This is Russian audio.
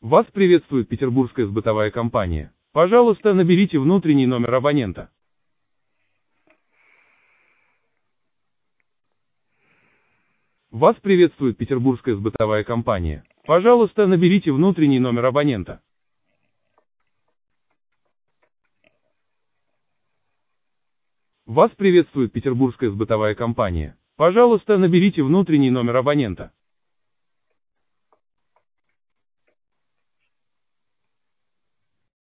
Вас приветствует Петербургская сбытовая компания. Пожалуйста, наберите внутренний номер абонента. Вас приветствует Петербургская сбытовая компания. Пожалуйста, наберите внутренний номер абонента. Вас приветствует Петербургская сбытовая компания. Пожалуйста, наберите внутренний номер абонента.